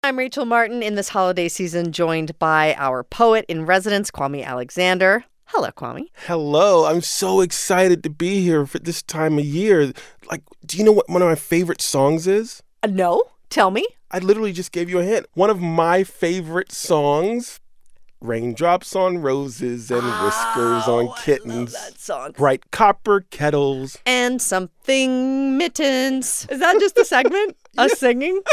I'm Rachel Martin in this holiday season, joined by our poet in residence, Kwame Alexander. Hello, Kwame. Hello. I'm so excited to be here for this time of year. Do you know what one of my favorite songs is? No? Tell me. I literally just gave you a hint. One of my favorite songs, Raindrops on Roses and Whiskers on Kittens. I love that song. Bright copper kettles. And something mittens. Is that just a segment? Us singing?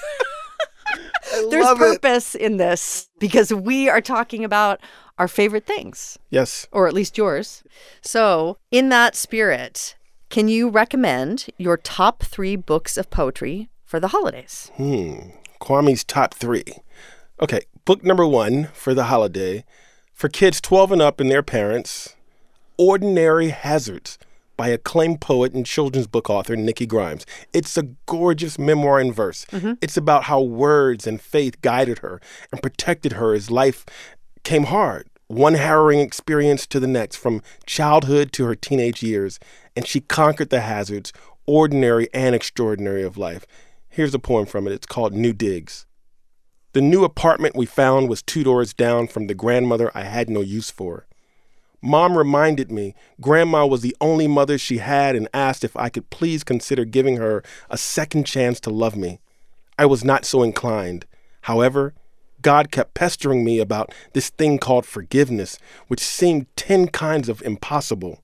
There's purpose in this because we are talking about our favorite things. Yes. Or at least yours. So, in that spirit, can you recommend your top 3 books of poetry for the holidays? Kwame's top 3. Okay, book number 1 for the holiday. For kids 12 and up and their parents, Ordinary Hazards by acclaimed poet and children's book author Nikki Grimes. It's a gorgeous memoir in verse. It's about how words and faith guided her and protected her as life came hard. One harrowing experience to the next, from childhood to her teenage years. And she conquered the hazards, ordinary and extraordinary, of life. Here's a poem from it. It's called New Digs. The new apartment we found was 2 doors down from the grandmother I had no use for. Mom reminded me Grandma was the only mother she had and asked if I could please consider giving her a second chance to love me. I was not so inclined. However, God kept pestering me about this thing called forgiveness, which seemed 10 kinds of impossible.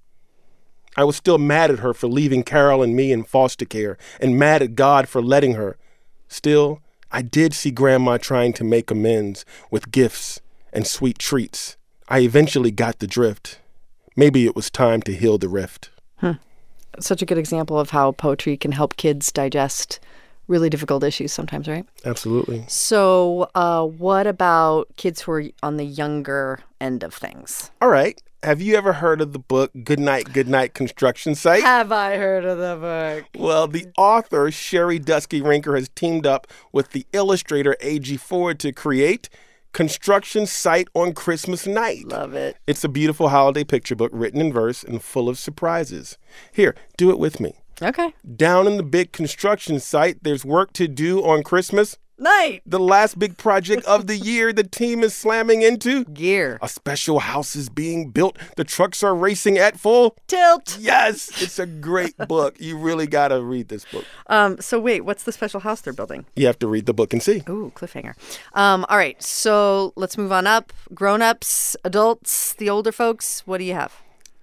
I was still mad at her for leaving Carol and me in foster care and mad at God for letting her. Still, I did see Grandma trying to make amends with gifts and sweet treats. I eventually got the drift. Maybe it was time to heal the rift. Such a good example of how poetry can help kids digest really difficult issues sometimes, right? Absolutely. So what about kids who are on the younger end of things? All right. Have you ever heard of the book Goodnight Construction Site? Have I heard of the book? Well, the author, Sherry Dusky Rinker, has teamed up with the illustrator A.G. Ford to create Construction Site on Christmas Night. Love it. It's a beautiful holiday picture book written in verse and full of surprises. Here, do it with me. Okay. Down in the big construction site, there's work to do on Christmas Night. The last big project of the year the team is slamming into. Gear. A special house is being built. The trucks are racing at full tilt. Yes, it's a great book. You really got to read this book. So wait, what's the special house they're building? You have to read the book and see. Ooh, cliffhanger. All right, so let's move on up. Grown-ups, adults, the older folks, what do you have?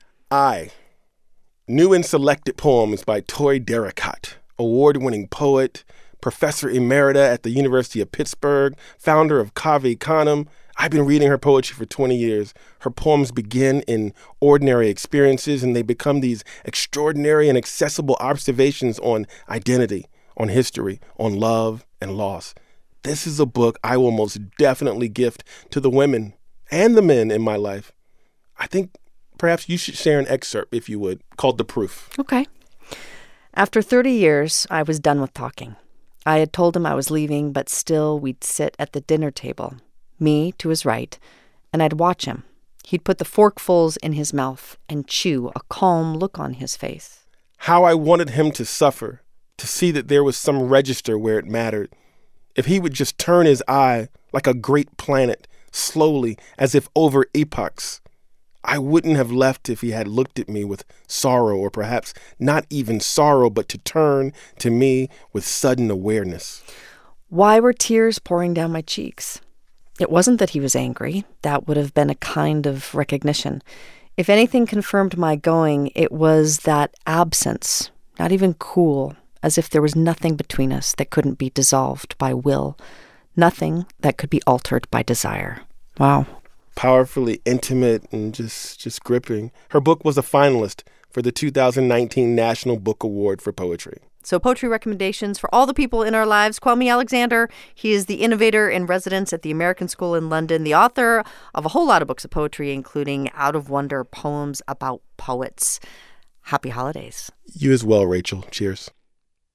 New and Selected Poems by Toy Derricott, award-winning poet, professor emerita at the University of Pittsburgh, founder of Cave Canem. I've been reading her poetry for 20 years. Her poems begin in ordinary experiences, and they become these extraordinary and accessible observations on identity, on history, on love and loss. This is a book I will most definitely gift to the women and the men in my life. I think perhaps you should share an excerpt, if you would, called The Proof. Okay. After 30 years, I was done with talking. I had told him I was leaving, but still we'd sit at the dinner table, me to his right, and I'd watch him. He'd put the forkfuls in his mouth and chew, a calm look on his face. How I wanted him to suffer, to see that there was some register where it mattered. If he would just turn his eye like a great planet, slowly, as if over epochs. I wouldn't have left if he had looked at me with sorrow, or perhaps not even sorrow, but to turn to me with sudden awareness. Why were tears pouring down my cheeks? It wasn't that he was angry. That would have been a kind of recognition. If anything confirmed my going, it was that absence, not even cool, as if there was nothing between us that couldn't be dissolved by will, nothing that could be altered by desire. Wow. Powerfully intimate and just gripping. Her book was a finalist for the 2019 National Book Award for Poetry. So poetry recommendations for all the people in our lives. Kwame Alexander, he is the innovator in residence at the American School in London, the author of a whole lot of books of poetry, including Out of Wonder, Poems About Poets. Happy holidays. You as well, Rachel. Cheers.